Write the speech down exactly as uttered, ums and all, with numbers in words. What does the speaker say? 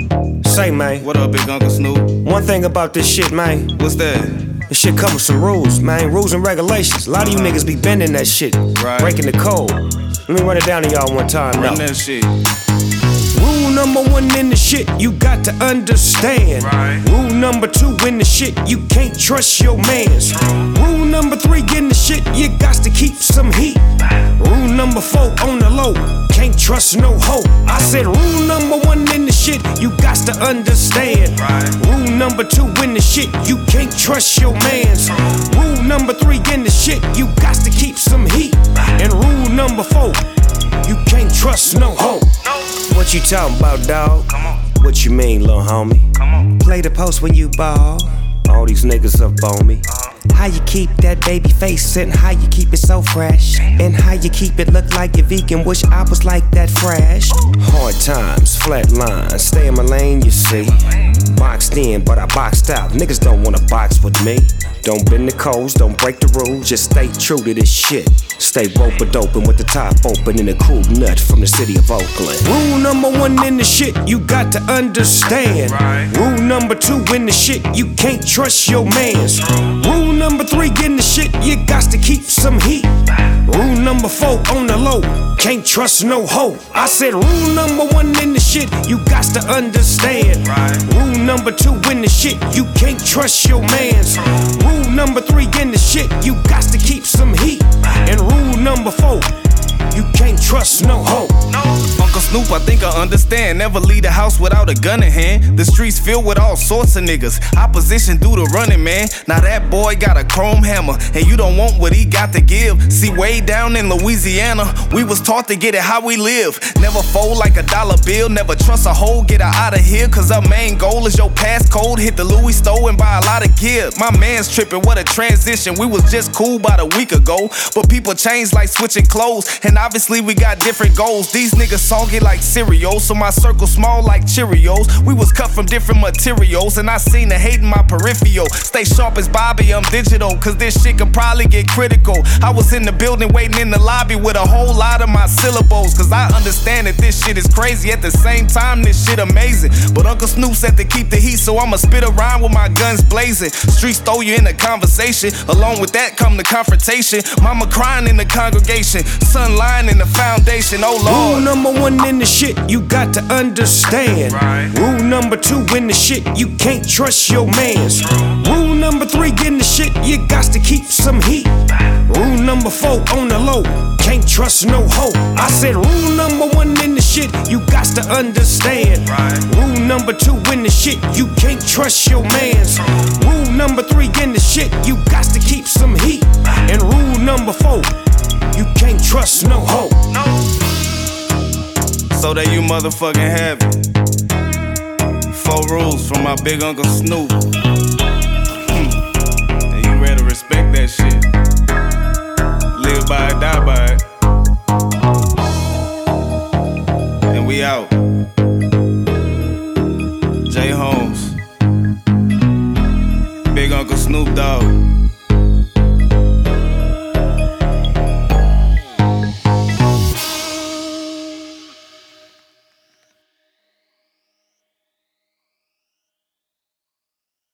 Say, man. What up, Big Uncle Snoop? One thing about this shit, man. What's that? This shit come with some rules, man. Rules and regulations. A lot of you niggas be bending that shit. Right. Breaking the code. Let me run it down to y'all one time. Run now. that shit. Rule number one in the shit, you got to understand. Right. Rule number two in the shit, you can't trust your mans. Rule number three in the shit, you got to keep some heat. Rule number four on the low, can't trust no hoe. I said rule number one in the shit, you got to understand. Right. Rule number two in the shit, you can't trust your mans. Rule number three in the shit, you got to keep some heat. And rule number four, you can't trust no hoe. What you talking about, dawg? Come on. What you mean, lil' homie? Come on. Play the post when you ball. All these niggas up on me. Uh-huh. How you keep that baby face and how you keep it so fresh? And how you keep it look like you're vegan, wish I was like that fresh. Hard times, flat lines, stay in my lane, you see. Boxed in, but I boxed out. Niggas don't wanna box with me. Don't bend the codes, don't break the rules, just stay true to this shit. Stay rope open with the top open and a cool nut from the city of Oakland. Rule number one in the shit, you got to understand. Right. Rule number two in the shit, you can't trust your mans. Rule number three in the shit, you got to keep some heat. Rule number four on the low, can't trust no hoe. I said rule number one in the shit, you got to understand. Right. Rule number two in the shit, you can't trust your mans. Rule number three in the shit, you got to keep some heat. And rule number four, you can't trust no hoe. Uncle Snoop, I think I understand. Never leave the house without a gun in hand. The streets filled with all sorts of niggas. Opposition do the running, man. Now that boy got a chrome hammer, and you don't want what he got to give. See, way down in Louisiana, we was taught to get it how we live. Never fold like a dollar bill. Never trust a hoe, get her out of here. Cause our main goal is your passcode. Hit the Louis store and buy a lot of gear. My man's tripping, what a transition. We was just cool about a week ago, but people change like switching clothes. And obviously we got different goals. These niggas soggy like cereal, so my circle small like Cheerios. We was cut from different materials, and I seen the hate in my peripheral. Stay sharp as Bobby, I'm digital, cause this shit could probably get critical. I was in the building waiting in the lobby with a whole lot of my syllables, cause I understand that this shit is crazy. At the same time, this shit amazing. But Uncle Snoop said to keep the heat, so I'ma spit around with my guns blazing. Streets throw you in the conversation, along with that come the confrontation. Mama crying in the congregation, son lying in the foundation, oh Lord. Rule number one in the shit, you got to understand. Right. Rule number two in the shit, you can't trust your mans. Rule number three in the shit, you got to keep some heat. Rule number four on the low, can't trust no hoe. I said rule number one in the shit, you got to understand. Right. Rule number two in the shit, you can't trust your mans. Rule number three in the shit, you got to keep some heat. And rule number four, you can't trust no hoe. So that you motherfucking have it. Four rules from my big Uncle Snoop. Hmm. And you better respect that shit.